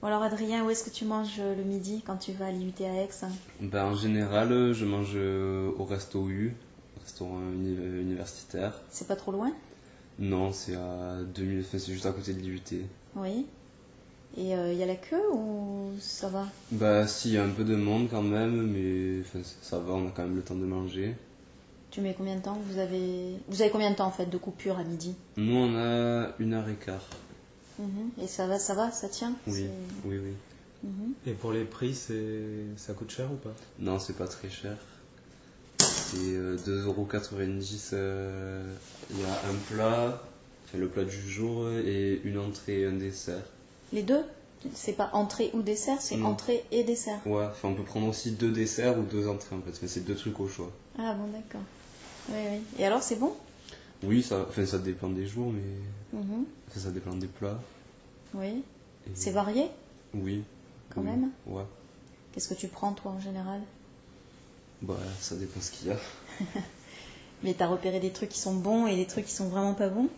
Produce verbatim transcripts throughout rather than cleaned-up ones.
Bon alors Adrien, où est-ce que tu manges le midi quand tu vas à l'I U T à Aix? Ben, en général, je mange euh, au Resto U, restaurant uni- universitaire. C'est pas trop loin? Non, c'est à deux mille, enfin, c'est juste à côté de l'I U T. Oui. Et il euh, y a la queue ou ça va? Bah si, il y a un peu de monde quand même, mais enfin, ça va, on a quand même le temps de manger. Tu mets combien de temps? Vous avez vous avez combien de temps en fait de coupure à midi? Nous, on a une heure et quart. Mhm. Et ça va, ça va, ça tient? Oui, C'est- oui, oui. Mhm. Et pour les prix, c'est... ça coûte cher ou pas? Non, c'est pas très cher. C'est euh, deux euros quatre-vingt-dix. euh, Il y a un plat, enfin, le plat du jour, et une entrée et un dessert. Les deux? C'est pas entrée ou dessert, c'est Non. entrée et dessert. Ouais, enfin, on peut prendre aussi deux desserts ou deux entrées en fait. Enfin, c'est deux trucs au choix. Ah bon, d'accord. Oui, oui. Et alors, c'est bon? Oui, ça, enfin, ça dépend des jours, mais Mhm. enfin, ça dépend des plats. Oui. Et- C'est varié Oui. quand oui, même? Ouais. Qu'est-ce que tu prends toi en général? Bah, ça dépend ce qu'il y a. Mais t'as repéré des trucs qui sont bons et des trucs qui sont vraiment pas bons?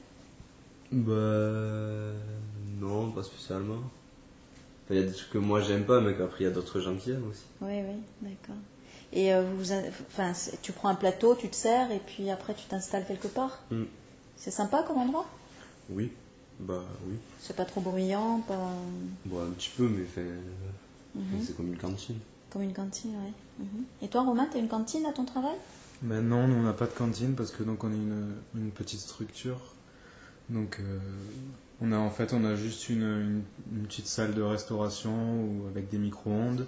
Bah, non, pas spécialement. Enfin, il y a des trucs que moi j'aime pas, mais qu'après il y a d'autres gens qui aiment aussi. Oui, oui, d'accord. Et euh, vous, enfin, c'est- tu prends un plateau, tu te sers et puis après tu t'installes quelque part? Mm. C'est sympa comme endroit? Oui. Bah, oui. C'est pas trop bruyant, pas Bon, un petit peu, mais enfin, Mhm. c'est comme une cantine. comme une cantine, ouais. Mhm. Et toi, Romain, t'as une cantine à ton travail? Ben non, nous on n'a pas de cantine parce que donc on est une, une petite structure. Donc euh, on a en fait on a juste une, une, une petite salle de restauration où, avec des micro-ondes,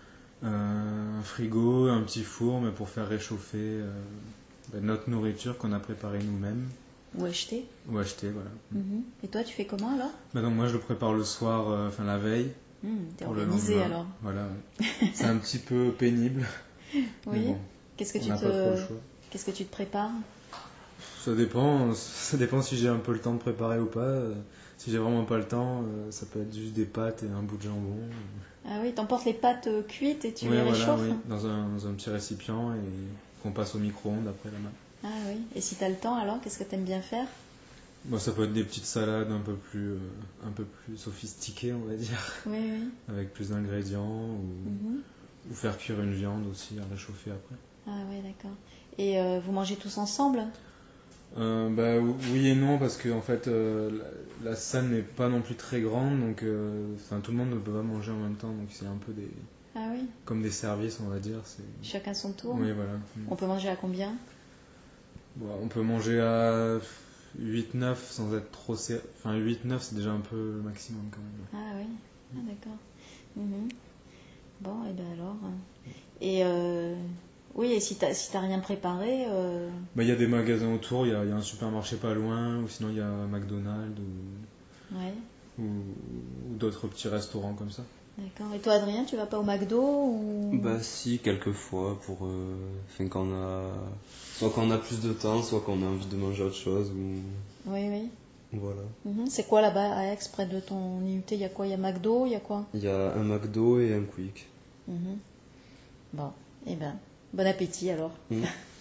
euh, un frigo, un petit four mais pour faire réchauffer euh, ben, notre nourriture qu'on a préparée nous-mêmes Ou acheter? ou achetée, voilà. Mhm. Et toi, tu fais comment alors? Ben donc moi je le prépare le soir, euh, enfin la veille. Mhm, T'es Pour le organisé lendemain. alors? Voilà, ouais. C'est un petit peu pénible. Mais Oui. bon, Qu'est-ce que on tu n'a pas trop te le choix. Qu'est-ce que tu te prépares? Ça dépend, ça dépend si j'ai un peu le temps de préparer ou pas. Euh, Si j'ai vraiment pas le temps, euh, ça peut être juste des pâtes et un bout de jambon. Ah oui, t'emportes les pâtes euh, cuites et tu Ouais, les voilà, réchauffes? oui, dans un, dans un petit récipient et qu'on passe au micro-ondes après la main. Ah oui. Et si t'as le temps alors, qu'est-ce que t'aimes bien faire? Bon, ça peut être des petites salades un peu plus, euh, un peu plus sophistiquées, on va dire, Oui, oui. avec plus d'ingrédients, ou, Mhm. ou faire cuire une viande aussi à réchauffer après. Ah oui, d'accord. Et euh, vous mangez tous ensemble? Euh, bah, oui et non, parce que en fait, euh, la, la salle n'est pas non plus très grande, donc euh, enfin, tout le monde ne peut pas manger en même temps, donc c'est un peu des, Ah oui. comme des services, on va dire. C'est... Chacun son tour? Oui, voilà. On peut manger à combien? Bon, on peut manger à huit neuf sans être trop serré. Enfin, huit neuf c'est déjà un peu le maximum quand même. Ah oui. Ah d'accord. Mhm. Bon, et bien alors. euh, Et euh, oui, et si t'as si t'as rien préparé, euh, Bah, il y a des magasins autour, il y a, il y a un supermarché pas loin, ou sinon il y a McDonald's ou, ouais, ou, ou d'autres petits restaurants comme ça. d'accord. Et toi, Adrien, tu vas pas au McDo ou... Bah, si, quelques fois, pour. Euh, enfin, quand on a. Soit quand on a plus de temps, soit quand on a envie de manger autre chose, ou. Oui, oui. Voilà. Mhm. C'est quoi là-bas à Aix, près de ton I U T? Il y a quoi? Il y a McDo, il y a quoi? Il y a un McDo et un Quick. Mhm. Bon, et ben, bon appétit alors. Mm.